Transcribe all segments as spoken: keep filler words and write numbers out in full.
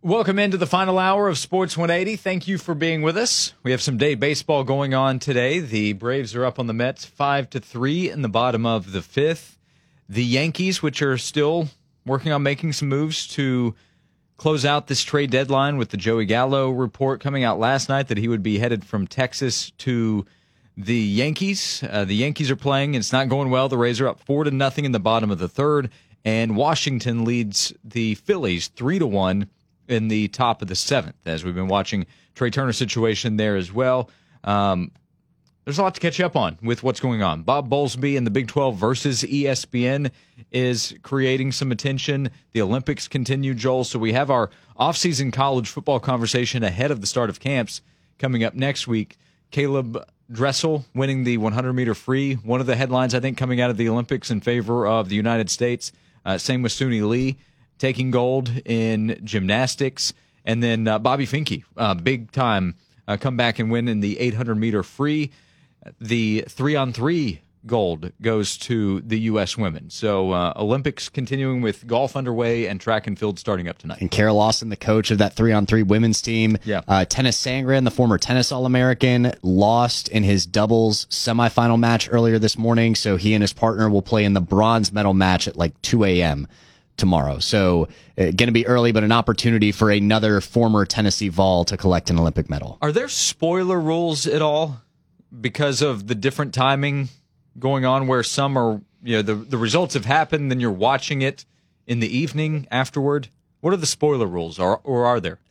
Welcome into the final hour of Sports one eighty. Thank you for being with us. We have some day baseball going on today. The Braves are up on the Mets five to three in the bottom of the fifth. The Yankees, which are still working on making some moves to close out this trade deadline with the Joey Gallo report coming out last night that he would be headed from Texas to the Yankees. Uh, the Yankees are playing, and it's not going well. The Rays are up four to nothing in the bottom of the third, and Washington leads the Phillies three to one in the top of the seventh, as we've been watching Trey Turner's situation there as well. Um, there's a lot to catch up on with what's going on. Bob Bowlesby in the Big twelve versus E S P N is creating some attention. The Olympics continue, Joel, so we have our off-season college football conversation ahead of the start of camps coming up next week. Caleb Dressel winning the hundred meter free, one of the headlines, I think, coming out of the Olympics in favor of the United States. Uh, same with Suni Lee, taking gold in gymnastics. And then uh, Bobby Finke, uh, big time, uh, come back and win in the eight hundred meter free. The three-on-three gold goes to the U S women. So uh, Olympics continuing with golf underway and track and field starting up tonight. And Kara Lawson, the coach of that three-on-three women's team. Yeah. Uh, Tennis Sangren, the former tennis All-American, lost in his doubles semifinal match earlier this morning. So he and his partner will play in the bronze medal match at like two a.m. tomorrow. So uh, going to be early, but an opportunity for another former Tennessee Vol to collect an Olympic medal. Are there spoiler rules at all because of the different timing going on where some are, you know, the, the results have happened, then you're watching it in the evening afterward? What are the spoiler rules, or, or are there?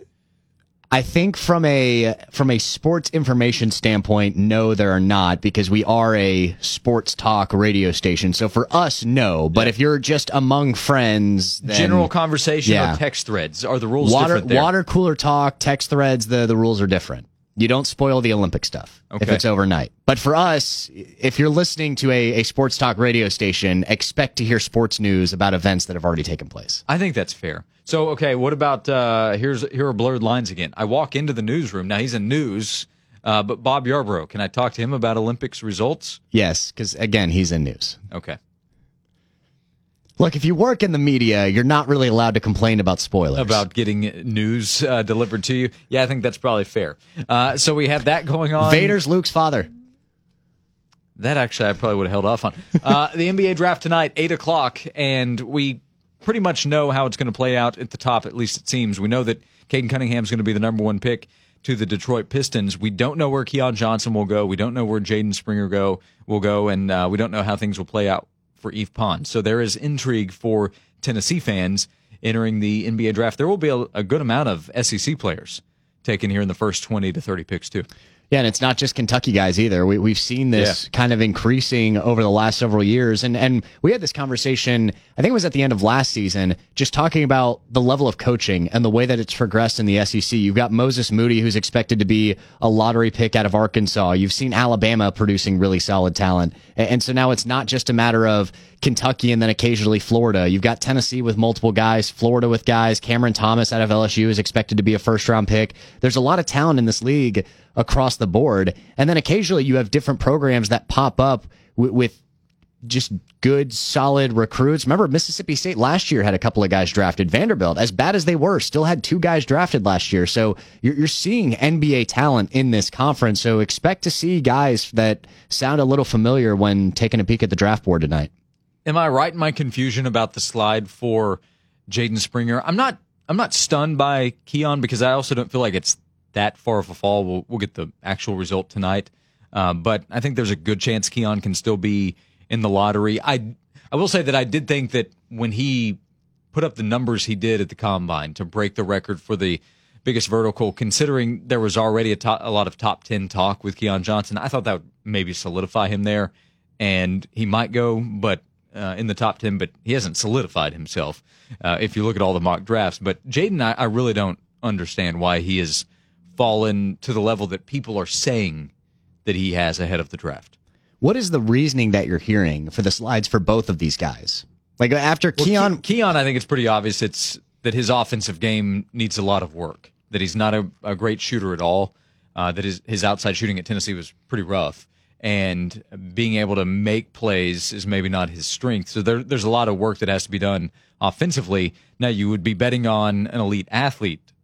I think from a from a sports information standpoint, no, there are not, because we are a sports talk radio station. So for us, no. But Yeah. if you're just among friends, then General conversation yeah. or text threads, are the rules water different there? water cooler talk, text threads, the the rules are different. You don't spoil the Olympic stuff if Okay. it's overnight. But for us, if you're listening to a, a sports talk radio station, expect to hear sports news about events that have already taken place. I think that's fair. So, okay, what about, uh, here's here are blurred lines again. I walk into the newsroom. Now, he's in news, uh, but Bob Yarborough, can I talk to him about Olympics results? Yes, because, again, he's in news. Okay. Look, if you work in the media, you're not really allowed to complain about spoilers. About getting news uh, delivered to you. Yeah, I think that's probably fair. Uh, so we have that going on. Vader's Luke's father. That actually I probably would have held off on. Uh, the N B A draft tonight, eight o'clock, and we pretty much know how it's going to play out at the top, at least it seems. We know that Caden Cunningham's going to be the number one pick to the Detroit Pistons. We don't know where Keon Johnson will go. We don't know where Jaden Springer go will go, and uh, we don't know how things will play out for Yves Pons. So there is intrigue for Tennessee fans entering the N B A draft. There will be a, a good amount of S E C players taken here in the first twenty to thirty picks, too. Yeah, and it's not just Kentucky guys either. We, we've seen this yeah. kind of increasing over the last several years. And and we had this conversation, I think it was at the end of last season, just talking about the level of coaching and the way that it's progressed in the S E C. You've got Moses Moody, who's expected to be a lottery pick out of Arkansas. You've seen Alabama producing really solid talent. And, and so now it's not just a matter of Kentucky and then occasionally Florida. You've got Tennessee with multiple guys, Florida with guys. Cameron Thomas out of L S U is expected to be a first-round pick. There's a lot of talent in this league across the board. And then occasionally you have different programs that pop up with, with just good, solid recruits. Remember, Mississippi State last year had a couple of guys drafted. Vanderbilt, as bad as they were, still had two guys drafted last year. So you're, you're seeing N B A talent in this conference. So expect to see guys that sound a little familiar when taking a peek at the draft board tonight. Am I right in my confusion about the slide for Jaden Springer? I'm not I'm not stunned by Keon, because I also don't feel like it's that far of a fall. We'll, we'll get the actual result tonight. Uh, but I think there's a good chance Keon can still be in the lottery. I I will say that I did think that when he put up the numbers he did at the Combine to break the record for the biggest vertical, considering there was already a, top, a lot of top ten talk with Keon Johnson, I thought that would maybe solidify him there, and he might go but uh, in the top ten, but he hasn't solidified himself uh, if you look at all the mock drafts. But Jaden, I, I really don't understand why he has fallen to the level that people are saying that he has ahead of the draft. What is the reasoning that you're hearing for the slides for both of these guys? Like after well, Keon, Ke- Keon, I think it's pretty obvious it's that his offensive game needs a lot of work. That he's not a, a great shooter at all. Uh, that his his outside shooting at Tennessee was pretty rough, and being able to make plays is maybe not his strength. So there, there's a lot of work that has to be done offensively. Now you would be betting on an elite athlete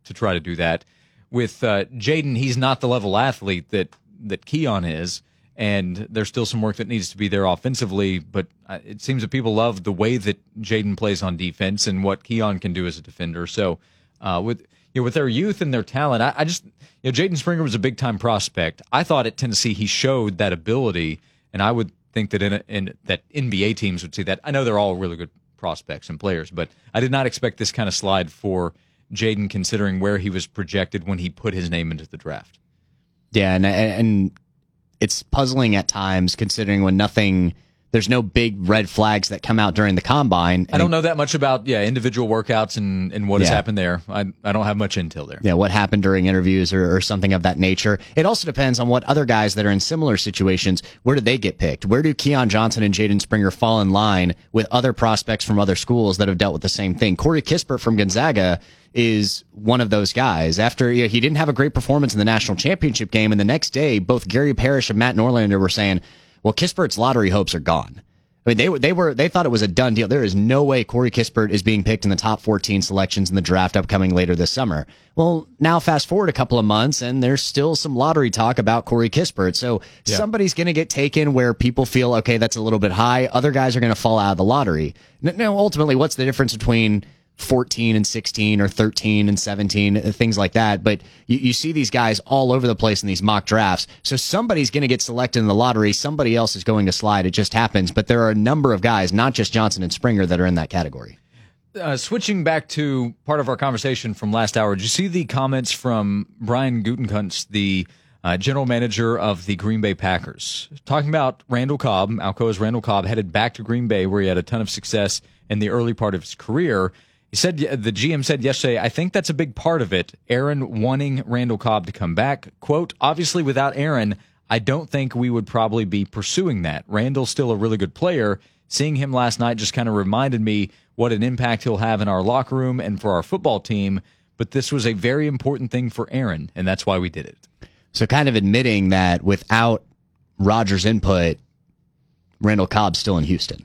to try to do that. With uh, Jaden, he's not the level athlete that, that Keon is, and there's still some work that needs to be there offensively, but it seems that people love the way that Jaden plays on defense and what Keon can do as a defender. So uh, with you know, with their youth and their talent, I, I just you know Jaden Springer was a big-time prospect. I thought at Tennessee he showed that ability, and I would think that in, a, in that N B A teams would see that. I know they're all really good prospects and players, but I did not expect this kind of slide for Jaden, considering where he was projected when he put his name into the draft. Yeah, and and it's puzzling at times, considering when nothing, there's no big red flags that come out during the combine. I don't know that much about yeah individual workouts and, and what yeah. has happened there. I I don't have much intel there. Yeah, what happened during interviews or, or something of that nature. It also depends on what other guys that are in similar situations, where do they get picked? Where do Keon Johnson and Jaden Springer fall in line with other prospects from other schools that have dealt with the same thing? Corey Kispert from Gonzaga is one of those guys. After you know, he didn't have a great performance in the national championship game, and the next day, both Gary Parrish and Matt Norlander were saying, well, Kispert's lottery hopes are gone. I mean, they were they were they thought it was a done deal. There is no way Corey Kispert is being picked in the top fourteen selections in the draft upcoming later this summer. Well, now fast forward a couple of months, and there's still some lottery talk about Corey Kispert. So yeah. somebody's going to get taken where people feel, okay, that's a little bit high. Other guys are going to fall out of the lottery. Now, ultimately, what's the difference between fourteen and sixteen or thirteen and seventeen, things like that? But you, you see these guys all over the place in these mock drafts. So somebody's going to get selected in the lottery. Somebody else is going to slide. It just happens. But there are a number of guys, not just Johnson and Springer, that are in that category. Uh, switching back to part of our conversation from last hour, did you see the comments from Brian Gutekunst, the uh, general manager of the Green Bay Packers, talking about Randall Cobb? Alcoa's Randall Cobb headed back to Green Bay, where he had a ton of success in the early part of his career. He said, the G M said yesterday, I think that's a big part of it, Aaron wanting Randall Cobb to come back. Quote, obviously without Aaron, I don't think we would probably be pursuing that. Randall's still a really good player. Seeing him last night just kind of reminded me what an impact he'll have in our locker room and for our football team. But this was a very important thing for Aaron, and that's why we did it. So kind of admitting that without Rodgers' input, Randall Cobb's still in Houston.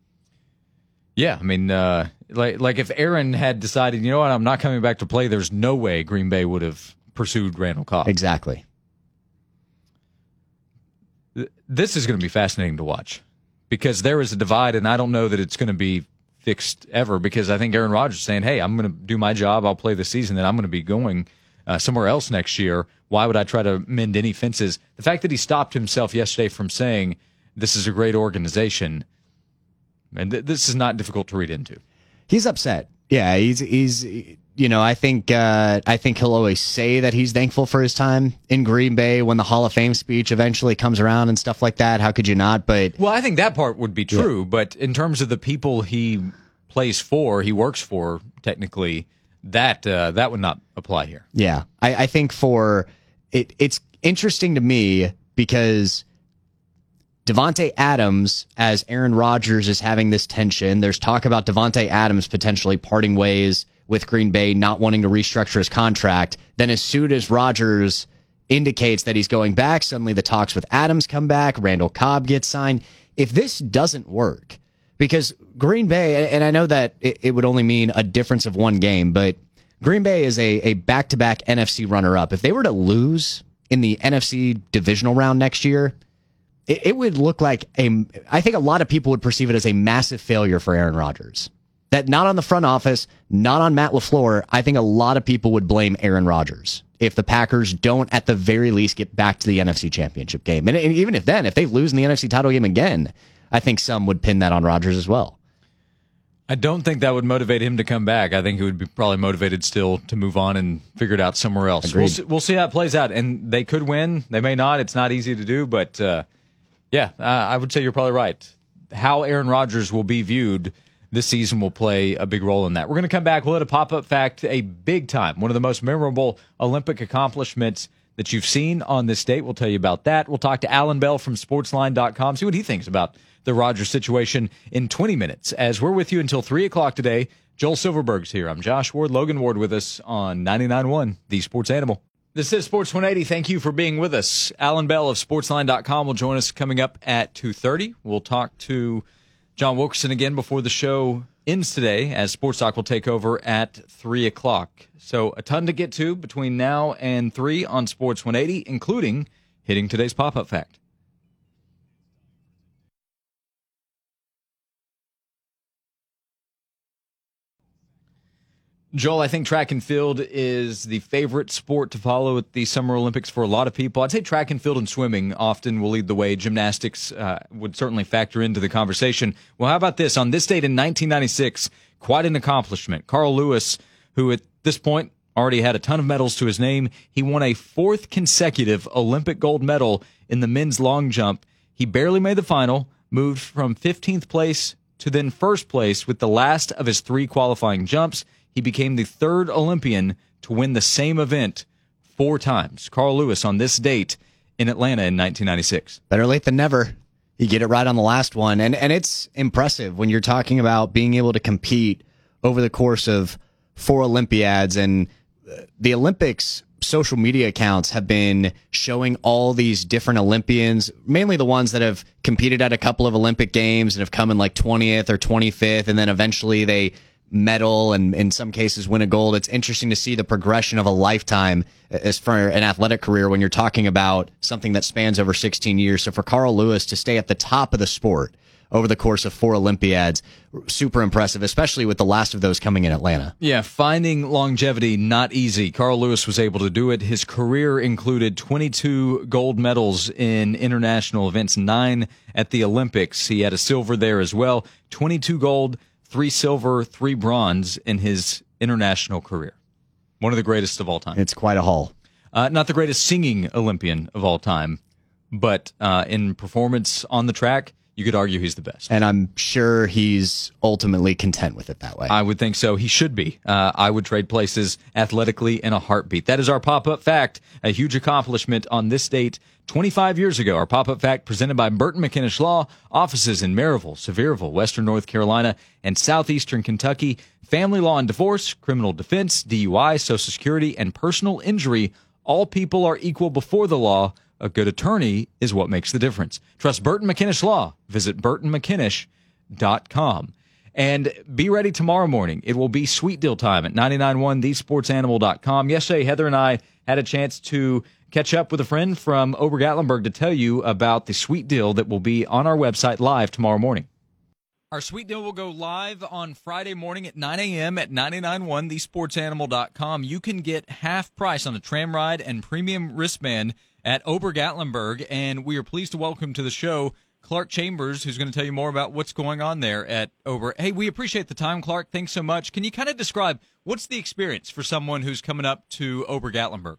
Yeah, I mean, uh, like like if Aaron had decided, you know what, I'm not coming back to play, there's no way Green Bay would have pursued Randall Cobb. Exactly. This is going to be fascinating to watch because there is a divide, and I don't know that it's going to be fixed ever, because I think Aaron Rodgers is saying, hey, I'm going to do my job, I'll play this season, and I'm going to be going uh, somewhere else next year. Why would I try to mend any fences? The fact that he stopped himself yesterday from saying this is a great organization, and th- this is not difficult to read into. He's upset. Yeah, he's he's you know, I think uh, I think he'll always say that he's thankful for his time in Green Bay when the Hall of Fame speech eventually comes around and stuff like that. How could you not? But well, I think that part would be true. Yeah. But in terms of the people he plays for, he works for, technically, that uh, that would not apply here. Yeah, I, I think for it, it's interesting to me because Davante Adams, as Aaron Rodgers is having this tension, there's talk about Davante Adams potentially parting ways with Green Bay, not wanting to restructure his contract. Then as soon as Rodgers indicates that he's going back, suddenly the talks with Adams come back, Randall Cobb gets signed. If this doesn't work, because Green Bay, and I know that it, it would only mean a difference of one game, but Green Bay is a, a back-to-back N F C runner-up. If they were to lose in the N F C divisional round next year, it, it would look like a, I think a lot of people would perceive it as a massive failure for Aaron Rodgers. That not on the front office, not on Matt LaFleur. I think a lot of people would blame Aaron Rodgers if the Packers don't, at the very least, get back to the N F C Championship game. And even if then, if they lose in the N F C title game again, I think some would pin that on Rodgers as well. I don't think that would motivate him to come back. I think he would be probably motivated still to move on and figure it out somewhere else. We'll see, we'll see how it plays out. And they could win. They may not. It's not easy to do. But, uh, yeah, uh, I would say you're probably right. How Aaron Rodgers will be viewed this season will play a big role in that. We're going to come back. We'll hit a pop-up fact, a big time, one of the most memorable Olympic accomplishments that you've seen on this date. We'll tell you about that. We'll talk to Alan Bell from sportsline dot com, see what he thinks about the Rodgers situation in twenty minutes. As we're with you until three o'clock today, Joel Silverberg's here. I'm Josh Ward. Logan Ward with us on ninety-nine point one, The Sports Animal. This is Sports one eighty. Thank you for being with us. Alan Bell of sportsline dot com will join us coming up at two thirty. We'll talk to John Wilkerson again before the show ends today as Sports Talk will take over at three o'clock. So a ton to get to between now and three on Sports one eighty, including hitting today's pop-up fact. Joel, I think track and field is the favorite sport to follow at the Summer Olympics for a lot of people. I'd say track and field and swimming often will lead the way. Gymnastics uh, would certainly factor into the conversation. Well, how about this? On this date in nineteen ninety-six, quite an accomplishment. Carl Lewis, who at this point already had a ton of medals to his name, he won a fourth consecutive Olympic gold medal in the men's long jump. He barely made the final, moved from fifteenth place to then first place with the last of his three qualifying jumps. He became the third Olympian to win the same event four times. Carl Lewis on this date in Atlanta in nineteen ninety-six. Better late than never. You get it right on the last one. And and it's impressive when you're talking about being able to compete over the course of four Olympiads. And the Olympics social media accounts have been showing all these different Olympians, mainly the ones that have competed at a couple of Olympic Games and have come in like twentieth or twenty-fifth, and then eventually they medal and in some cases win a gold. It's interesting to see the progression of a lifetime as for an athletic career when you're talking about something that spans over sixteen years. So for Carl Lewis to stay at the top of the sport over the course of four Olympiads, super impressive, especially with the last of those coming in Atlanta. Yeah, finding longevity, not easy. Carl Lewis was able to do it. His career included twenty-two gold medals in international events, nine at the Olympics. He had a silver there as well. twenty-two gold, three silver, three bronze in his international career. One of the greatest of all time. It's quite a haul. Uh, not the greatest singing Olympian of all time, but uh, in performance on the track, you could argue he's the best. And I'm sure he's ultimately content with it that way. I would think so. He should be. Uh, I would trade places athletically in a heartbeat. That is our pop-up fact, a huge accomplishment on this date twenty-five years ago. Our pop-up fact presented by Burton McInnish Law, offices in Maryville, Sevierville, Western North Carolina, and Southeastern Kentucky. Family law and divorce, criminal defense, D U I, Social Security, and personal injury. All people are equal before the law. A good attorney is what makes the difference. Trust Burton McInnish Law. Visit burton mckinnish dot com. And be ready tomorrow morning. It will be sweet deal time at ninety-nine point one the sports animal dot com. Yesterday, Heather and I had a chance to catch up with a friend from Ober-Gatlinburg to tell you about the sweet deal that will be on our website live tomorrow morning. Our sweet deal will go live on Friday morning at nine a.m. at ninety-nine point one the sports animal dot com. You can get half price on a tram ride and premium wristband at Ober-Gatlinburg, and we are pleased to welcome to the show Clark Chambers, who's going to tell you more about what's going on there at Ober. Hey, we appreciate the time, Clark. Thanks so much. Can you kind of describe what's the experience for someone who's coming up to Ober-Gatlinburg?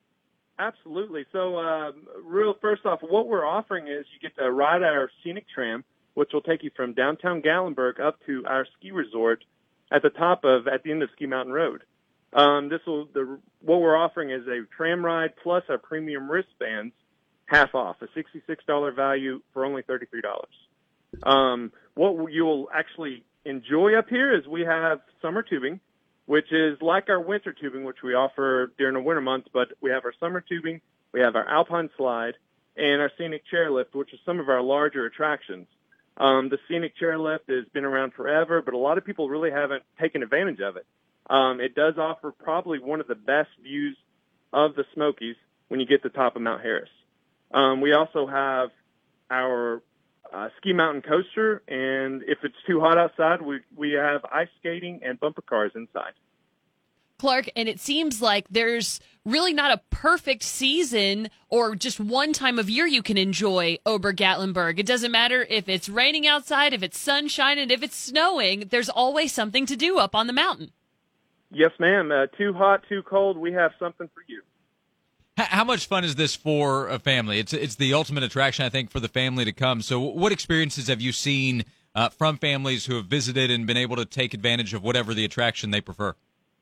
Absolutely. So, uh, real first off, what we're offering is you get to ride our scenic tram, which will take you from downtown Gatlinburg up to our ski resort at the top of, at the end of Ski Mountain Road. Um, this will, the, what we're offering is a tram ride plus our premium wristbands, half off, a sixty-six dollars value for only thirty-three dollars. Um, what you'll actually enjoy up here is we have summer tubing, which is like our winter tubing, which we offer during the winter months, but we have our summer tubing, we have our alpine slide, and our scenic chairlift, which is some of our larger attractions. Um, the scenic chairlift has been around forever, but a lot of people really haven't taken advantage of it. Um, it does offer probably one of the best views of the Smokies when you get to the top of Mount Harris. Um, we also have our uh, ski mountain coaster, and if it's too hot outside, we we have ice skating and bumper cars inside. Clark, and it seems like there's really not a perfect season or just one time of year you can enjoy Ober-Gatlinburg. It doesn't matter if it's raining outside, if it's sunshine, and if it's snowing, there's always something to do up on the mountain. Yes, ma'am. Uh, too hot, too cold, we have something for you. How much fun is this for a family? It's it's the ultimate attraction, I think, for the family to come. So what experiences have you seen uh, from families who have visited and been able to take advantage of whatever the attraction they prefer?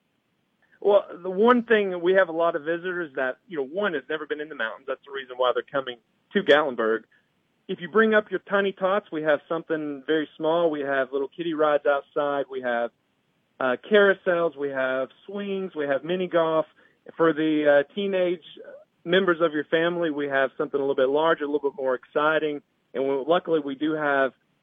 Well, the one thing, we have a lot of visitors that, you know, one has never been in the mountains. That's the reason why they're coming to Gatlinburg. If you bring up your tiny tots, we have something very small. We have little kiddie rides outside. We have uh, carousels. We have swings. We have mini golf. For the uh, teenage members of your family, we have something a little bit larger, a little bit more exciting. And we, luckily, we do have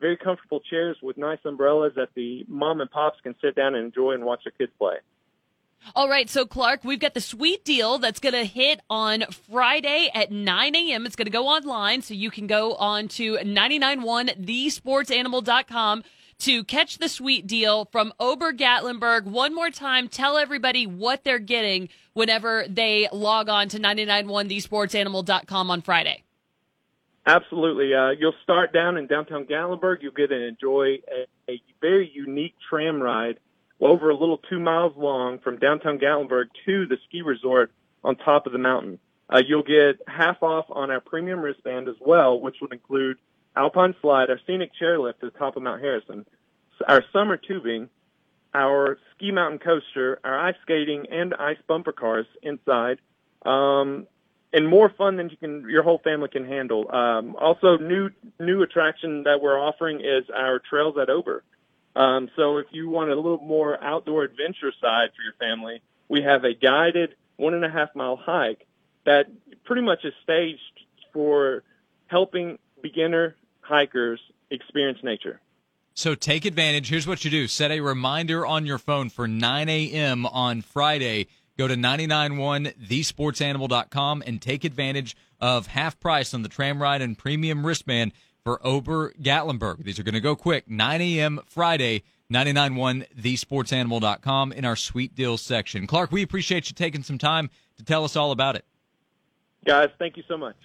very comfortable chairs with nice umbrellas that the mom and pops can sit down and enjoy and watch their kids play. All right, so Clark, we've got the sweet deal that's going to hit on Friday at nine a.m. It's going to go online, so you can go on to nine nine one the sports animal dot com to catch the sweet deal from Ober Gatlinburg. One more time, tell everybody what they're getting whenever they log on to nine nine one the sports animal dot com on Friday. Absolutely. Uh, you'll start down in downtown Gatlinburg. You'll get to enjoy a, a very unique tram ride over a little two miles long from downtown Gatlinburg to the ski resort on top of the mountain. Uh, you'll get half off on our premium wristband as well, which would include Alpine Slide, our scenic chairlift to the top of Mount Harrison, our summer tubing, our ski mountain coaster, our ice skating and ice bumper cars inside, um, and more fun than you can, your whole family can handle. Um, also, new new attraction that we're offering is our Trails at Ober. Um, so if you want a little more outdoor adventure side for your family, we have a guided one and a half mile hike that pretty much is staged for helping beginner hikers experience nature. So take advantage. Here's what you do. Set a reminder on your phone for nine a.m. on Friday. Go to nine nine one the sports animal dot com and take advantage of half price on the tram ride and premium wristband for Ober Gatlinburg. These are going to go quick. nine a.m. Friday, nine nine one the sports animal dot com in our sweet deals section. Clark, we appreciate you taking some time to tell us all about it. Guys, thank you so much.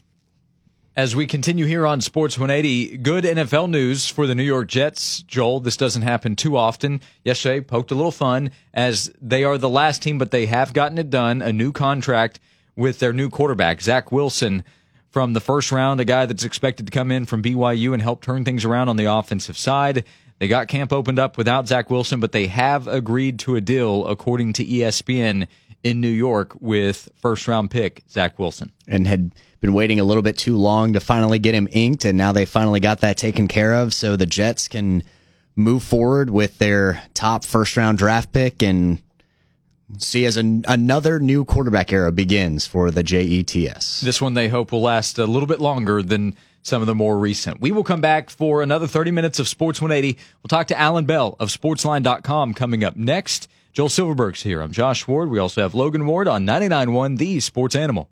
As we continue here on Sports one eighty, good N F L news for the New York Jets. Joel, this doesn't happen too often. Yesterday, poked a little fun as they are the last team, but they have gotten it done. A new contract with their new quarterback, Zach Wilson, from the first round, a guy that's expected to come in from B Y U and help turn things around on the offensive side. They got camp opened up without Zach Wilson, but they have agreed to a deal, according to E S P N, in New York with first-round pick Zach Wilson. And had been waiting a little bit too long to finally get him inked, and now they finally got that taken care of, so the Jets can move forward with their top first-round draft pick and see as an, another new quarterback era begins for the Jets. This one they hope will last a little bit longer than some of the more recent. We will come back for another thirty minutes of Sports one eighty. We'll talk to Alan Bell of sportsline dot com coming up next. Joel Silverberg's here. I'm Josh Ward. We also have Logan Ward on ninety-nine point one The Sports Animal.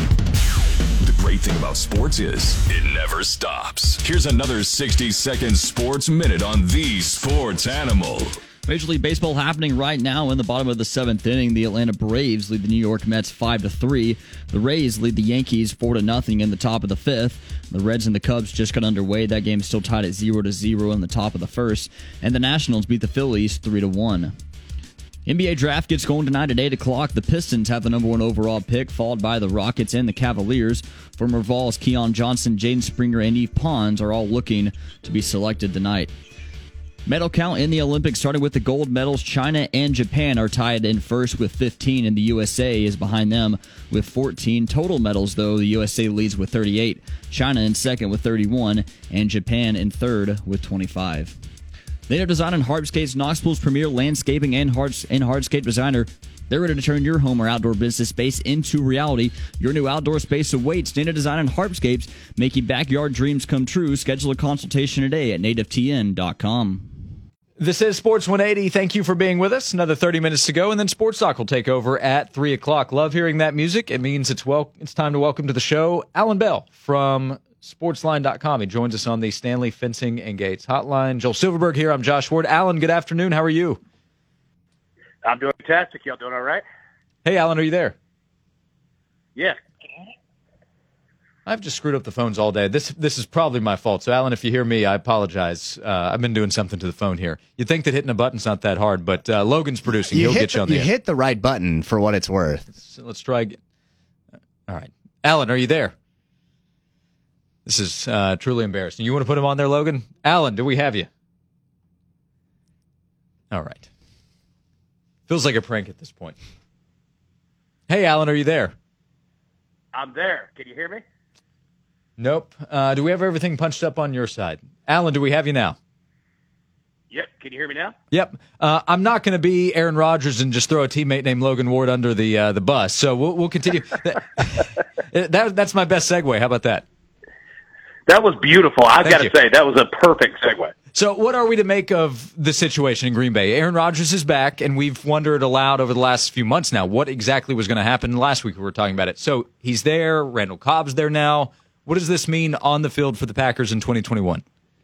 The great thing about sports is it never stops. Here's another sixty-second sports minute on The Sports Animal. Major League Baseball happening right now in the bottom of the seventh inning. The Atlanta Braves lead the New York Mets five to three. The Rays lead the Yankees four to nothing in the top of the fifth. The Reds and the Cubs just got underway. That game is still tied at zero to zero in the top of the first. And the Nationals beat the Phillies three to one. N B A draft gets going tonight at eight o'clock. The Pistons have the number one overall pick, followed by the Rockets and the Cavaliers. Former Vols Keon Johnson, Jaden Springer, and Eve Pons are all looking to be selected tonight. Medal count in the Olympics, starting with the gold medals. China and Japan are tied in first with fifteen, and the U S A is behind them with fourteen. Total medals, though, the U S A leads with thirty-eight. China in second with thirty-one, and Japan in third with twenty-five. They are Design and Hardscape's Knoxville's premier landscaping and, hards- and hardscape designer. They're ready to turn your home or outdoor business space into reality. Your new outdoor space awaits. Native Design and Hardscapes, making backyard dreams come true. Schedule a consultation today at native t n dot com. This is Sports one eighty. Thank you for being with us. Another thirty minutes to go, and then Sports Talk will take over at three o'clock. Love hearing that music. It means it's well. It's time to welcome to the show Alan Bell from sportsline dot com. He joins us on the Stanley Fencing and Gates hotline. Joel Silverberg here. I'm Josh Ward. Alan, good afternoon. How are you? I'm doing fantastic. Y'all doing all right? Hey, Alan, are you there? Yeah. I've just screwed up the phones all day. This this is probably my fault. So, Alan, if you hear me, I apologize. Uh, I've been doing something to the phone here. You'd think that hitting a button's not that hard, but uh, Logan's producing. You He'll hit get you the, on the You end. hit the right button for what it's worth. So let's try again. All right. Alan, are you there? This is uh, truly embarrassing. You want to put him on there, Logan? Alan, do we have you? All right. Feels like a prank at this point. Hey, Alan, are you there? I'm there. Can you hear me? Nope. Uh, do we have everything punched up on your side? Alan, do we have you now? Yep. Can you hear me now? Yep. Uh, I'm not going to be Aaron Rodgers and just throw a teammate named Logan Ward under the uh, the bus. So we'll, we'll continue. that, that, that's my best segue. How about that? That was beautiful. I've Thank got to you. say, that was a perfect segue. So what are we to make of the situation in Green Bay? Aaron Rodgers is back, and we've wondered aloud over the last few months now what exactly was going to happen. Last week we were talking about it. So he's there. Randall Cobb's there now. What does this mean on the field for the Packers in twenty twenty-one?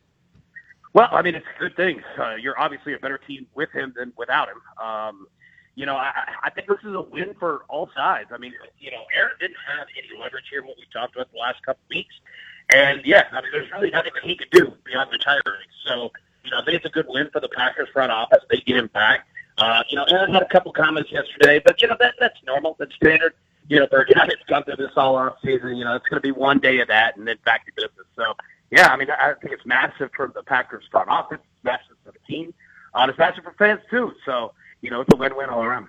Well, I mean, it's a good thing. Uh, you're obviously a better team with him than without him. Um, you know, I, I think this is a win for all sides. I mean, you know, Aaron didn't have any leverage here, what we talked about the last couple of weeks. And, yeah, I mean, there's really nothing that he could do beyond retiring. So, you know, I think it's a good win for the Packers front office. They get him back. Uh, you know, Aaron had a couple comments yesterday, but, you know, that that's normal. That's standard. You know, for a guy that's gone through this all off season, you know, it's going to be one day of that and then back to business. So, yeah, I mean, I think it's massive for the Packers front office. It's massive for the team. Uh, it's massive for fans, too. So, you know, it's a win-win all around.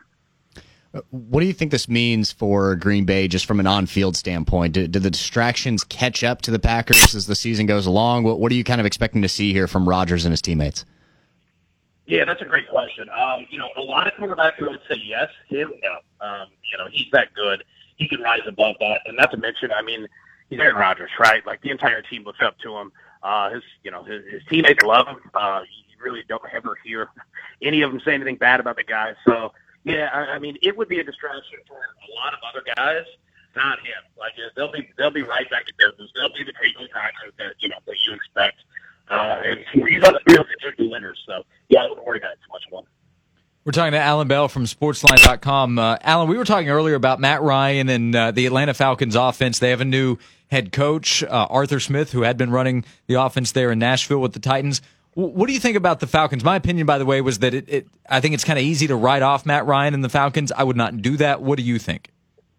What do you think this means for Green Bay just from an on-field standpoint? Do, do the distractions catch up to the Packers as the season goes along? What, what are you kind of expecting to see here from Rodgers and his teammates? Yeah, that's a great question. Um, you know, a lot of quarterbacks would say yes. Him, no. Um, you know, he's that good. He can rise above that. And not to mention, I mean, he's Aaron Rodgers, right? Like, the entire team looks up to him. Uh, his, you know, his, his teammates love him. Uh, you really don't ever hear any of them say anything bad about the guy. So, yeah, I, I mean, it would be a distraction for a lot of other guys, not him. Like, they'll be they'll be right back to business. They'll be the Cleveland Packers that you know that you expect. Uh, and he's on the field to do winners. So, yeah, I wouldn't worry about it too much more. We're talking to Alan Bell from Sportsline dot com. Uh, Alan, we were talking earlier about Matt Ryan and uh, the Atlanta Falcons offense. They have a new head coach, uh, Arthur Smith, who had been running the offense there in Nashville with the Titans. What do you think about the Falcons? My opinion, by the way, was that it, it I think it's kind of easy to write off Matt Ryan and the Falcons. I would not do that. What do you think?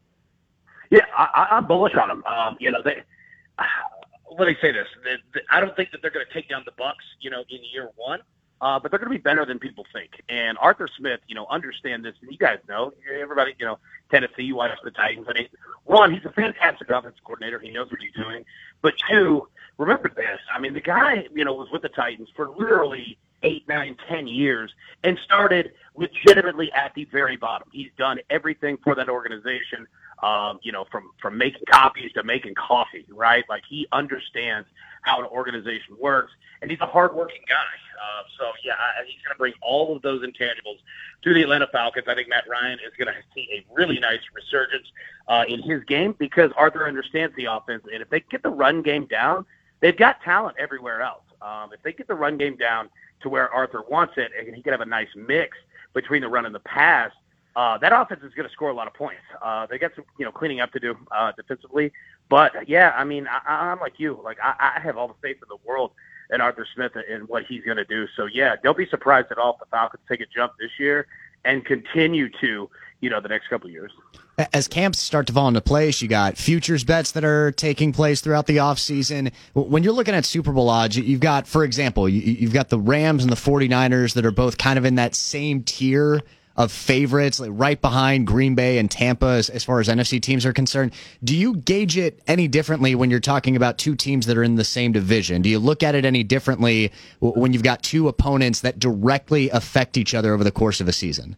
Yeah, I, I'm bullish on them. Um, you know, they. Uh, let me say this: the, the, I don't think that they're going to take down the Bucs, you know, in year one, uh, but they're going to be better than people think. And Arthur Smith, you know, understand this. And you guys know, everybody, you know, Tennessee, you watch the Titans. I mean, one, he's a fantastic offensive coordinator. He knows what he's doing. But two, remember this. I mean, the guy, you know, was with the Titans for literally eight, nine, ten years and started legitimately at the very bottom. He's done everything for that organization, um, you know, from, from making copies to making coffee, right? Like, he understands how an organization works, and he's a hardworking guy. Uh, so, yeah, I, he's going to bring all of those intangibles to the Atlanta Falcons. I think Matt Ryan is going to see a really nice resurgence uh, in his game because Arthur understands the offense, and if they get the run game down, they've got talent everywhere else. Um, if they get the run game down to where Arthur wants it, and he can have a nice mix between the run and the pass, uh, that offense is going to score a lot of points. Uh, they got some, you know, cleaning up to do uh, defensively. But, yeah, I mean, I, I'm like you. Like, I, I have all the faith in the world in Arthur Smith and what he's going to do. So, yeah, don't be surprised at all if the Falcons take a jump this year and continue to, you know, the next couple of years. As camps start to fall into place, you got futures bets that are taking place throughout the offseason. When you're looking at Super Bowl odds, you've got, for example, you've got the Rams and the 49ers that are both kind of in that same tier of favorites, like right behind Green Bay and Tampa as, as far as N F C teams are concerned. Do you gauge it any differently when you're talking about two teams that are in the same division? Do you look at it any differently when you've got two opponents that directly affect each other over the course of a season?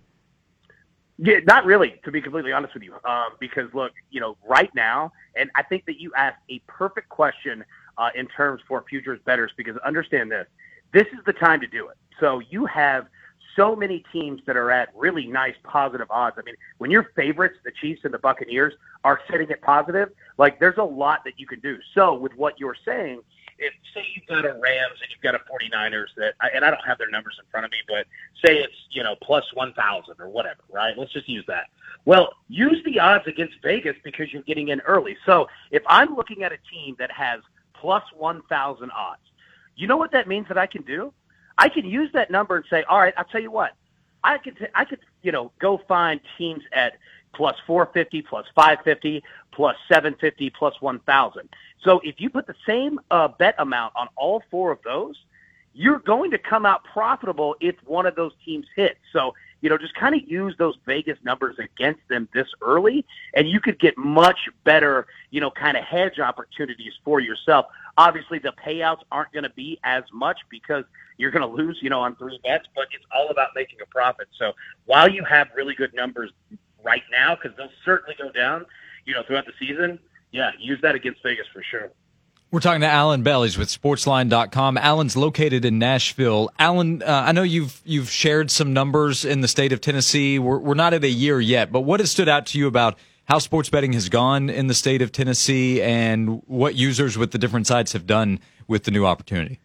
Yeah, not really, to be completely honest with you. Um, because, look, you know, right now, and I think that you asked a perfect question uh, in terms for futures bettors, because understand this, this is the time to do it. So you have so many teams that are at really nice positive odds. I mean, when your favorites, the Chiefs and the Buccaneers, are sitting at positive, like, there's a lot that you can do. So with what you're saying, if say you've got a Rams and you've got a 49ers that, and I don't have their numbers in front of me, but say it's, you know, plus one thousand or whatever, right? Let's just use that. Well, use the odds against Vegas because you're getting in early. So if I'm looking at a team that has plus one thousand odds, you know what that means that I can do? I can use that number and say, all right, I'll tell you what, I could, t- I could, you know, go find teams at plus four fifty, plus five fifty, plus seven fifty, plus one thousand. So if you put the same uh, bet amount on all four of those, you're going to come out profitable if one of those teams hits. So, you know, just kind of use those Vegas numbers against them this early, and you could get much better, you know, kind of hedge opportunities for yourself. Obviously, the payouts aren't going to be as much because you're going to lose, you know, on three bets, but it's all about making a profit. So while you have really good numbers right now, because they'll certainly go down, you know, throughout the season, yeah, use that against Vegas for sure. We're talking to Alan Bell. He's with Sportsline dot com. Alan's located in Nashville. Alan, uh, I know you've you've shared some numbers in the state of Tennessee. We're, we're not at a year yet, but what has stood out to you about how sports betting has gone in the state of Tennessee and what users with the different sites have done with the new opportunity?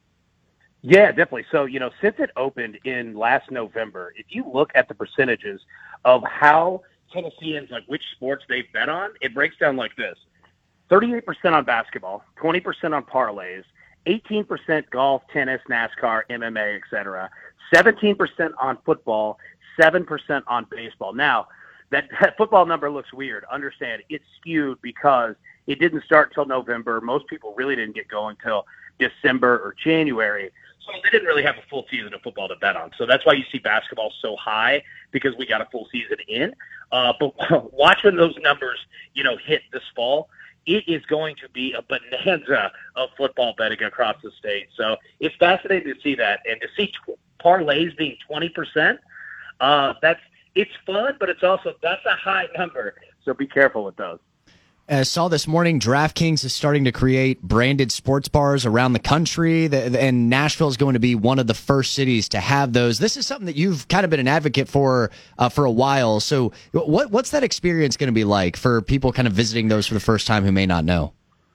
Yeah, definitely. So, you know, since it opened in last November, if you look at the percentages of how Tennesseans, like which sports they bet on, it breaks down like this. thirty-eight percent on basketball, twenty percent on parlays, eighteen percent golf, tennis, NASCAR, M M A, et cetera, seventeen percent on football, seven percent on baseball. Now, that, that football number looks weird. Understand, it's skewed because it didn't start till November. Most people really didn't get going till December or January. So they didn't really have a full season of football to bet on. So that's why you see basketball so high, because we got a full season in. Uh, but watch when those numbers, you know, hit this fall. It is going to be a bonanza of football betting across the state. So it's fascinating to see that. And to see tw- parlays being twenty percent, uh, that's it's fun, but it's also, that's a high number. So be careful with those. I saw this morning DraftKings is starting to create branded sports bars around the country, and Nashville is going to be one of the first cities to have those. This is something that you've kind of been an advocate for uh, for a while. So what what's that experience going to be like for people kind of visiting those for the first time who may not know?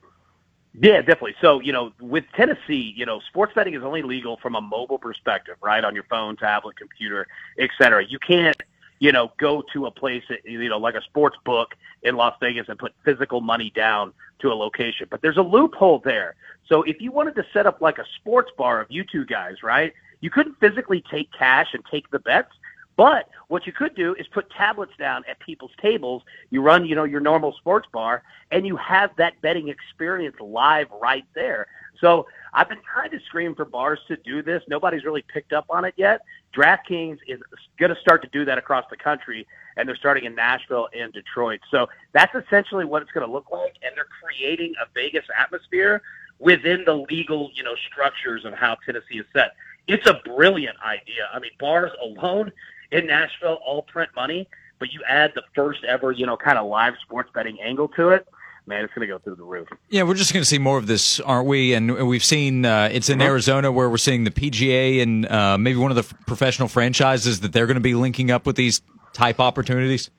Yeah, definitely. So, you know, with Tennessee, you know, sports betting is only legal from a mobile perspective, right, on your phone, tablet, computer, et cetera. You can't, you know, go to a place, you know, like a sports book in Las Vegas and put physical money down to a location. But there's a loophole there. So if you wanted to set up like a sports bar of you two guys, right, you couldn't physically take cash and take the bets. But what you could do is put tablets down at people's tables. You run, you know, your normal sports bar, and you have that betting experience live right there. So I've been trying to scream for bars to do this. Nobody's really picked up on it yet. DraftKings is going to start to do that across the country, and they're starting in Nashville and Detroit. So that's essentially what it's going to look like, and they're creating a Vegas atmosphere within the legal, you know, structures of how Tennessee is set. It's a brilliant idea. I mean, bars alone in Nashville all print money, but you add the first ever, you know, kind of live sports betting angle to it. Man, it's going to go through the roof. Yeah, we're just going to see more of this, aren't we? And we've seen uh, it's in Arizona where we're seeing the P G A and uh, maybe one of the f- professional franchises that they're going to be linking up with these type opportunities.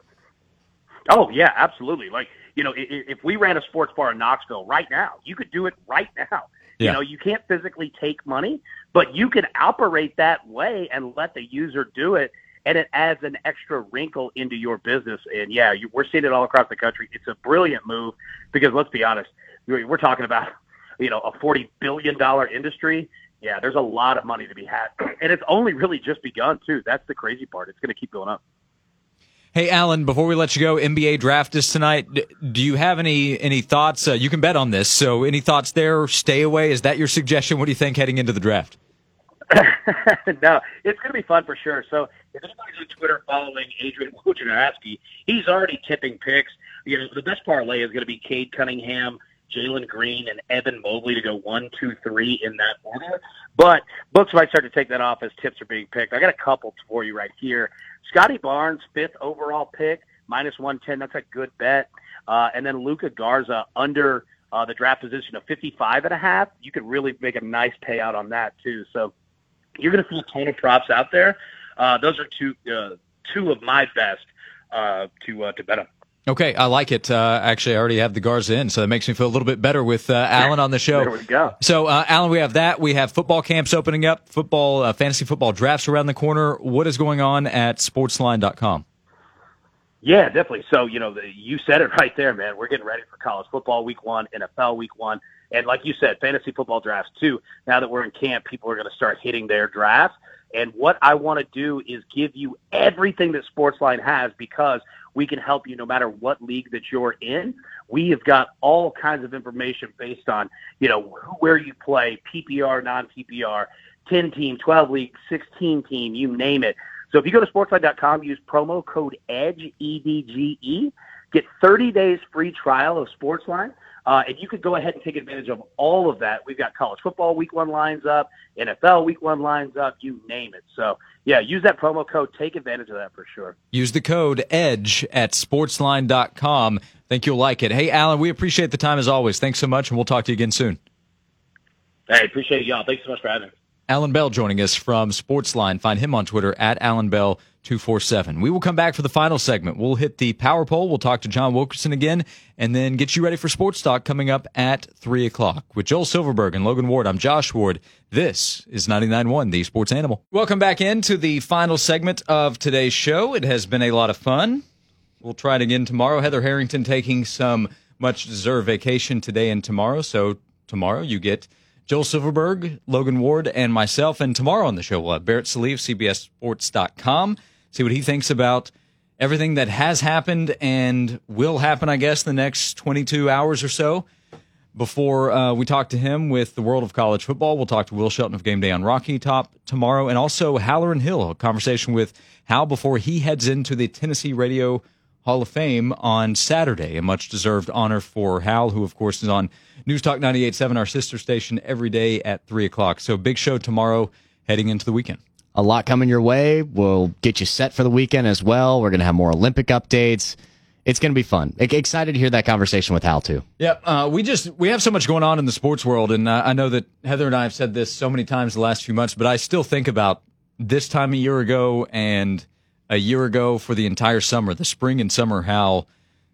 Oh, yeah, absolutely. Like, you know, if, if we ran a sports bar in Knoxville right now, you could do it right now. Yeah. You know, you can't physically take money, but you can operate that way and let the user do it. And it adds an extra wrinkle into your business. And, yeah, you, we're seeing it all across the country. It's a brilliant move because, let's be honest, we're, we're talking about, you know, a forty billion dollars industry. Yeah, there's a lot of money to be had. And it's only really just begun, too. That's the crazy part. It's going to keep going up. Hey, Alan, before we let you go, N B A draft is tonight. Do you have any any thoughts? Uh, you can bet on this. So any thoughts there? Stay away. Is that your suggestion? What do you think heading into the draft? No, it's going to be fun for sure. So if anybody's on Twitter following Adrian Wojnarowski, he's already tipping picks. You know, the best parlay is going to be Cade Cunningham, Jalen Green, and Evan Mobley to go one, two, three in that order. But books might start to take that off as tips are being picked. I got a couple for you right here. Scotty Barnes, fifth overall pick, minus one ten. That's a good bet. Uh, and then Luka Garza under uh, the draft position of fifty-five and a half. You could really make a nice payout on that too. So you're going to see a ton of props out there. Uh, those are two uh, two of my best uh, to uh, to bet on. Okay, I like it. Uh, actually, I already have the Garza in, so that makes me feel a little bit better with uh, Alan on the show. There we go. So, uh, Alan, we have that. We have football camps opening up, football, uh, fantasy football drafts around the corner. What is going on at sportsline dot com? Yeah, definitely. So, you know, the, you said it right there, man. We're getting ready for college football week one, N F L week one. And like you said, fantasy football drafts too. Now that we're in camp, people are going to start hitting their drafts. And what I want to do is give you everything that Sportsline has because we can help you no matter what league that you're in. We have got all kinds of information based on, you know, where you play, P P R, non-P P R, ten-team, twelve-league, sixteen-team, you name it. So if you go to sportsline dot com, use promo code EDGE, E D G E, Get thirty days free trial of Sportsline. Uh, and you could go ahead and take advantage of all of that. We've got college football week one lines up, N F L week one lines up, you name it. So, yeah, use that promo code. Take advantage of that for sure. Use the code EDGE at sportsline dot com. Think you'll like it. Hey, Alan, we appreciate the time as always. Thanks so much, and we'll talk to you again soon. Hey, appreciate y'all. Thanks so much for having me. Alan Bell joining us from Sportsline. Find him on Twitter at Alan Bell two forty-seven. We will come back for the final segment. We'll hit the power poll. We'll talk to John Wilkerson again, and then get you ready for Sports Talk coming up at three o'clock. With Joel Silverberg and Logan Ward, I'm Josh Ward. This is ninety-nine point one, the Sports Animal. Welcome back into the final segment of today's show. It has been a lot of fun. We'll try it again tomorrow. Heather Harrington taking some much-deserved vacation today and tomorrow, so tomorrow you get Joel Silverberg, Logan Ward, and myself. And tomorrow on the show, we'll have Barrett Sallee of C B S Sports dot com. See what he thinks about everything that has happened and will happen, I guess, the next twenty-two hours or so. Before uh, we talk to him with the world of college football, we'll talk to Will Shelton of Game Day on Rocky Top tomorrow. And also Halloran Hill, a conversation with Hal before he heads into the Tennessee Radio Hall of Fame on Saturday. A much-deserved honor for Hal, who, of course, is on News Talk ninety-eight point seven, our sister station, every day at three o'clock. So big show tomorrow heading into the weekend. A lot coming your way. We'll get you set for the weekend as well. We're going to have more Olympic updates. It's going to be fun. Excited to hear that conversation with Hal, too. Yep. Uh, we just we have so much going on in the sports world, and uh, I know that Heather and I have said this so many times the last few months, but I still think about this time a year ago and a year ago for the entire summer, the spring and summer, how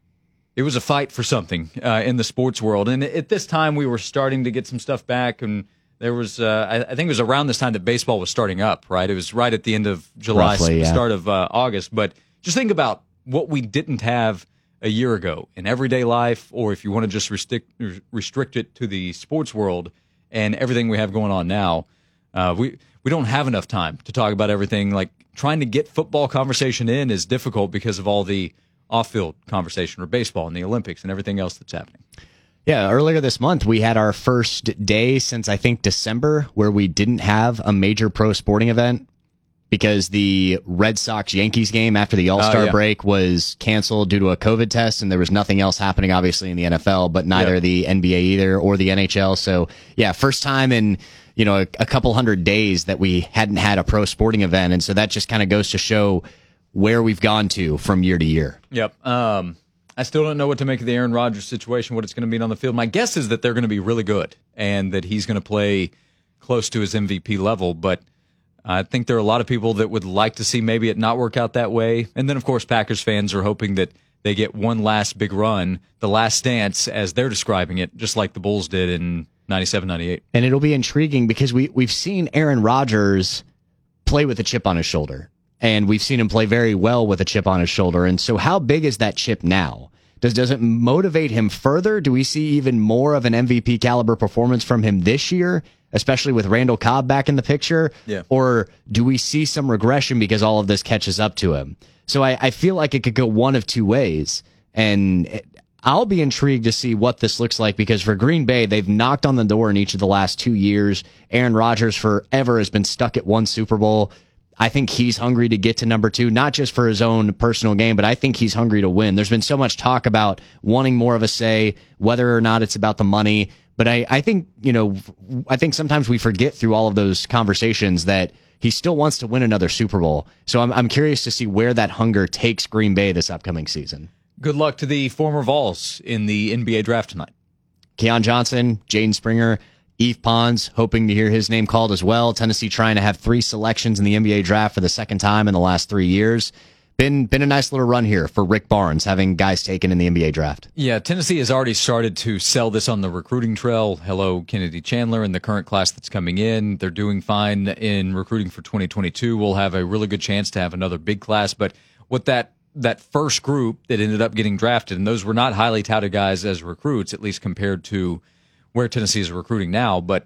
it was a fight for something uh, in the sports world. And at this time, we were starting to get some stuff back, and there was, uh, I, I think it was around this time that baseball was starting up, right? It was right at the end of July, Roughly, yeah. start of uh, August. But just think about what we didn't have a year ago in everyday life, or if you want to just restrict, restrict it to the sports world and everything we have going on now. Uh, we, we don't have enough time to talk about everything. Like trying to get football conversation in is difficult because of all the off-field conversation or baseball and the Olympics and everything else that's happening. Yeah, earlier this month, we had our first day since, I think, December where we didn't have a major pro sporting event because the Red Sox-Yankees game after the All-Star oh, yeah. break was canceled due to a COVID test, and there was nothing else happening, obviously, in the N F L, but neither yeah. the N B A either or the N H L. So, yeah, first time in you know a, a couple hundred days that we hadn't had a pro sporting event, and so that just kind of goes to show where we've gone to from year to year. Yep. Um, I still don't know what to make of the Aaron Rodgers situation, what it's going to mean on the field. My guess is that they're going to be really good and that he's going to play close to his M V P level. But I think there are a lot of people that would like to see maybe it not work out that way. And then, of course, Packers fans are hoping that they get one last big run, the last dance, as they're describing it, just like the Bulls did in ninety-seven ninety-eight. And it'll be intriguing because we, we've seen Aaron Rodgers play with a chip on his shoulder. And we've seen him play very well with a chip on his shoulder. And so how big is that chip now? Does does it motivate him further? Do we see even more of an M V P caliber performance from him this year, especially with Randall Cobb back in the picture? Yeah. Or do we see some regression because all of this catches up to him? So I, I feel like it could go one of two ways. And it, I'll be intrigued to see what this looks like because for Green Bay, they've knocked on the door in each of the last two years. Aaron Rodgers forever has been stuck at one Super Bowl. I think he's hungry to get to number two, not just for his own personal game, but I think he's hungry to win. There's been so much talk about wanting more of a say, whether or not it's about the money. But I, I think, you know, I think sometimes we forget through all of those conversations that he still wants to win another Super Bowl. So I'm, I'm curious to see where that hunger takes Green Bay this upcoming season. Good luck to the former Vols in the N B A draft tonight. Keon Johnson, Jaden Springer, Yves Pons, hoping to hear his name called as well. Tennessee trying to have three selections in the N B A draft for the second time in the last three years. Been been a nice little run here for Rick Barnes, having guys taken in the N B A draft. Yeah, Tennessee has already started to sell this on the recruiting trail. Hello, Kennedy Chandler and the current class that's coming in. They're doing fine in recruiting for twenty twenty-two. We'll have a really good chance to have another big class. But what that that first group that ended up getting drafted, and those were not highly touted guys as recruits, at least compared to where Tennessee is recruiting now. But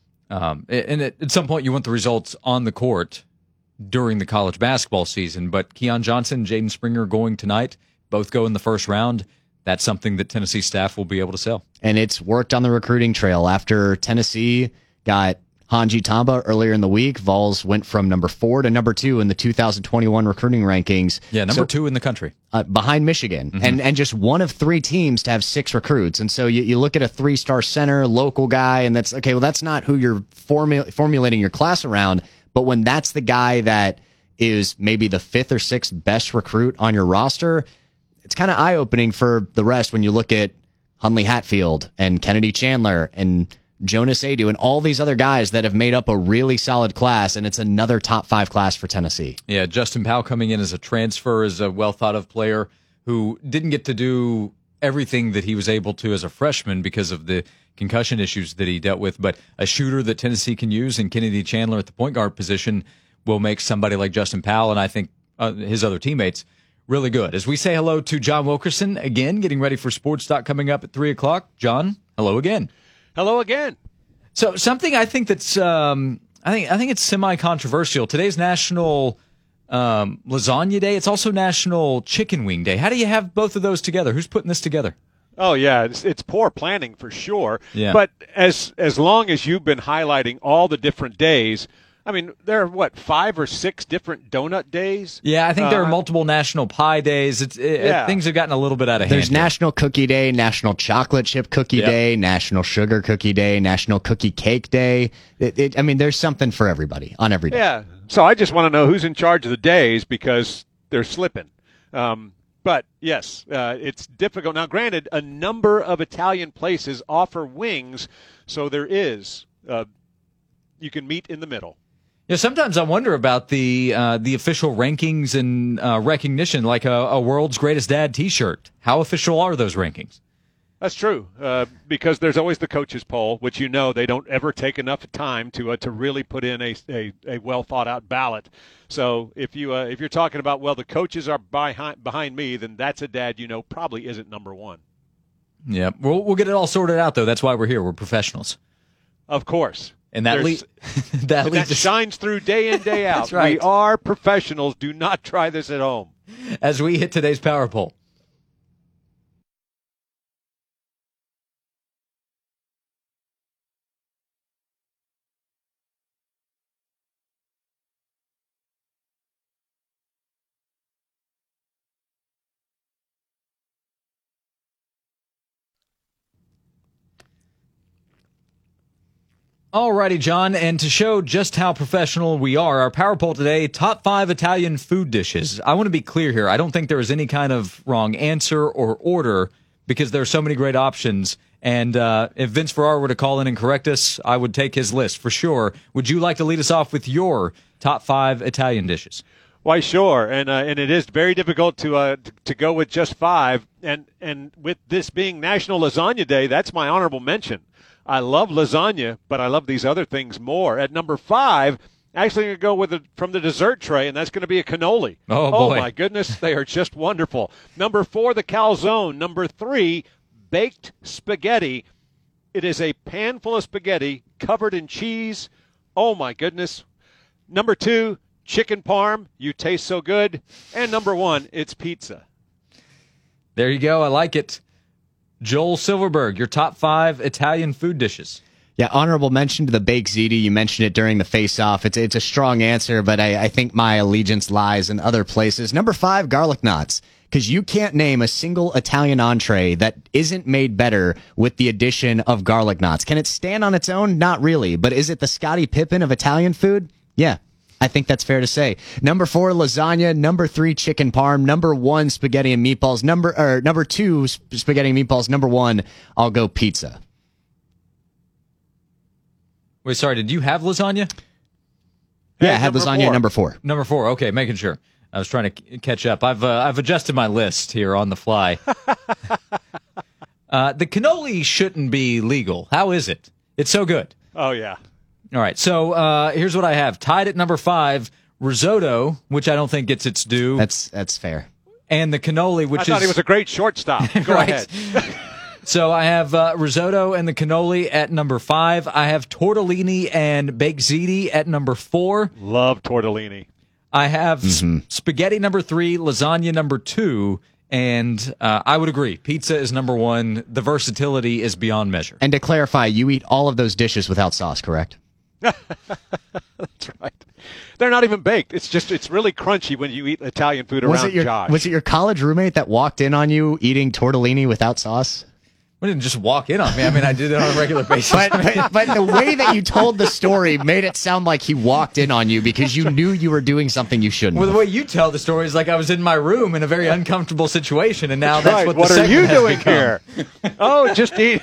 um, and at, at some point you want the results on the court during the college basketball season. But Keon Johnson, Jaden Springer going tonight, both go in the first round. That's something that Tennessee staff will be able to sell. And it's worked on the recruiting trail after Tennessee got Hanji Tamba earlier in the week. Vols went from number four to number two in the two thousand twenty-one recruiting rankings. Yeah, number So, two in the country. uh, behind Michigan, Mm-hmm. and and just one of three teams to have six recruits. And so you, you look at a three-star center, local guy, and that's okay. Well, that's not who you're formu- formulating your class around. But when that's the guy that is maybe the fifth or sixth best recruit on your roster, it's kind of eye-opening for the rest when you look at Hunley Hatfield and Kennedy Chandler and Jonas Adu and all these other guys that have made up a really solid class, and it's another top five class for Tennessee. Yeah, Justin Powell coming in as a transfer is a well-thought-of player who didn't get to do everything that he was able to as a freshman because of the concussion issues that he dealt with, but a shooter that Tennessee can use, and Kennedy Chandler at the point guard position will make somebody like Justin Powell and I think uh, his other teammates really good. As we say hello to John Wilkerson again, getting ready for Sports Talk coming up at three o'clock. John, hello again. Hello again. So something I think that's um, I think I think it's semi-controversial. Today's National um, Lasagna Day. It's also National Chicken Wing Day. How do you have both of those together? Who's putting this together? Oh yeah, it's, it's poor planning for sure. Yeah. But as as long as you've been highlighting all the different days, I mean, there are what five or six different donut days. Yeah, I think there are Uh, multiple National Pie Days. It's it, Yeah. Things have gotten a little bit out of There's hand. here. National Cookie Day, National Chocolate Chip Cookie Yep. Day, National Sugar Cookie Day, National Cookie Cake Day. It, it, I mean, there's something for everybody on every day. Yeah. So I just want to know who's in charge of the days because they're slipping. Um, but yes, uh, it's difficult. Now, granted, a number of Italian places offer wings, so there is uh, you can meet in the middle. Yeah, sometimes I wonder about the uh, the official rankings and uh, recognition, like a, a World's Greatest Dad T-shirt. How official are those rankings? That's true, uh, because there's always the coaches poll, which you know they don't ever take enough time to uh, to really put in a, a, a well thought out ballot. So if you uh, if you're talking about well the coaches are behind behind me, then that's a dad you know probably isn't number one. Yeah, we'll we'll get it all sorted out though. That's why we're here. We're professionals, Of course, and that There's- leads that and leads that us- shines through day in day out. That's right. We are professionals. Do not try this at home. as we hit today's power poll. Alrighty, John, and to show just how professional we are, our power poll today, top five Italian food dishes. I want to be clear here. I don't think there is any kind of wrong answer or order because there are so many great options. And uh, if Vince Ferrara were to call in and correct us, I would take his list for sure. Would you like to lead us off with your top five Italian dishes? Why, sure, and uh, and it is very difficult to uh to, to go with just five, and and with this being National Lasagna Day, that's my honorable mention. I love lasagna, but I love these other things more. At number five, actually going to go with it from the dessert tray, and that's going to be a cannoli. Oh, oh boy. my goodness, they are just wonderful. Number four, the calzone. Number three, baked spaghetti. It is a pan full of spaghetti covered in cheese. Oh my goodness. Number two, chicken parm. You taste so good. And number one, it's pizza. There you go. I like it. Joel Silverberg, your top five Italian food dishes. Yeah, honorable mention to the baked ziti. You mentioned it during the face-off. It's it's a strong answer, but I, I think my allegiance lies in other places. Number five, garlic knots. Because you can't name a single Italian entree that isn't made better with the addition of garlic knots. Can it stand on its own? Not really. But is it the Scottie Pippen of Italian food? Yeah. I think that's fair to say. Number four, lasagna. Number three, chicken parm. Number one, spaghetti and meatballs. Number or number two, sp- spaghetti and meatballs. Number one, I'll go pizza. Wait, sorry, did you have lasagna? Yeah, Hey, I had number lasagna four. at number four. Number four. Okay, making sure. I was trying to c- catch up. I've uh, I've adjusted my list here on the fly. uh, the cannoli shouldn't be legal. How is it? It's so good. Oh, yeah. All right, so uh, here's what I have. Tied at number five, risotto, which I don't think gets its due, That's that's fair. and the cannoli, which I is thought he was a great shortstop. Go Right. ahead. So I have uh, risotto and the cannoli at number five. I have tortellini and baked ziti at number four. Love tortellini. I have s- spaghetti number three, lasagna number two, and uh, I would agree. Pizza is number one. The versatility is beyond measure. And to clarify, you eat all of those dishes without sauce, correct? That's right. They're not even baked. It's just it's really crunchy when you eat Italian food Was around it your Josh. Was it your college roommate that walked in on you eating tortellini without sauce? I didn't just walk in on me. I mean, I did it on a regular basis. But, but, but the way that you told the story made it sound like he walked in on you because you knew you were doing something you shouldn't. Well, the have. way you tell the story is like I was in my room in a very uncomfortable situation, and now that's, right. what the What are segment you has doing become. here? Oh, just eat.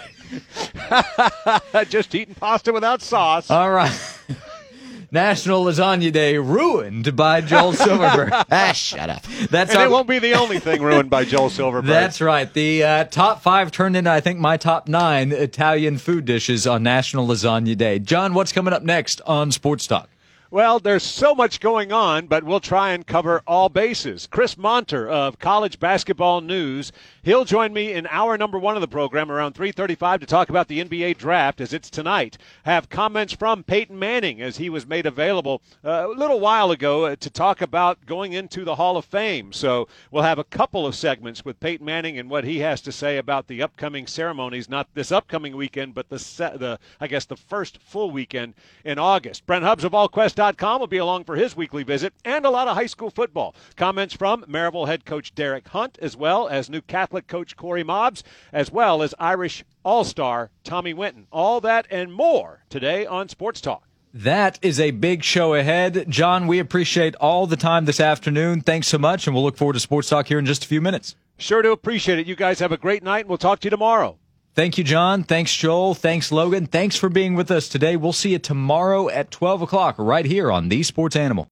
Just eating pasta without sauce. All right. National Lasagna Day ruined by Joel Silverberg. Ah, shut up. That's and our, it won't be the only thing ruined by Joel Silverberg. That's right. The uh, top five turned into, I think, my top nine Italian food dishes on National Lasagna Day. John, what's coming up next on Sports Talk? Well, there's so much going on, but we'll try and cover all bases. Chris Monter of College Basketball News, he'll join me in hour number one of the program around three thirty-five to talk about the N B A draft as it's tonight. Have comments from Peyton Manning as he was made available uh, a little while ago to talk about going into the Hall of Fame. So we'll have a couple of segments with Peyton Manning and what he has to say about the upcoming ceremonies, not this upcoming weekend, but the, the I guess the first full weekend in August. Brent Hubbs of all quest dot com will be along for his weekly visit, and a lot of high school football. Comments from Maryville head coach Derek Hunt, as well as new Catholic coach Corey Mobbs, as well as Irish All-Star Tommy Winton. All that and more today on Sports Talk. That is a big show ahead. John, we appreciate all the time this afternoon. Thanks so much, and we'll look forward to Sports Talk here in just a few minutes. Sure do appreciate it. You guys have a great night, and we'll talk to you tomorrow. Thank you, John. Thanks, Joel. Thanks, Logan. Thanks for being with us today. We'll see you tomorrow at twelve o'clock right here on The Sports Animal.